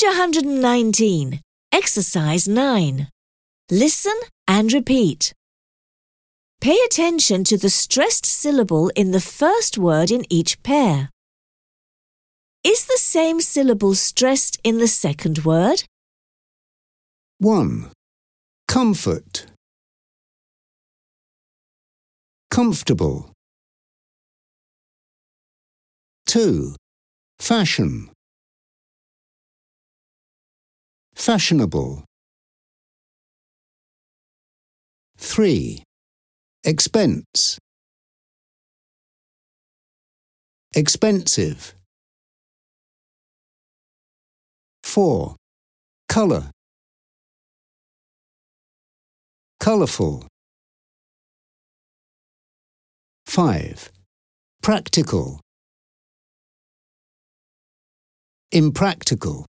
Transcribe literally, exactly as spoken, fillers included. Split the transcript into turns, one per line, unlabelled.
Page one hundred nineteen. Exercise nine. Listen and repeat. Pay attention to the stressed syllable in the first word in each pair. Is the same syllable stressed in the second word?
one. Comfort. Comfortable. two. Fashion. Fashionable. three. Expense. Expensive. four. Colour. Colourful. five. Practical. Impractical.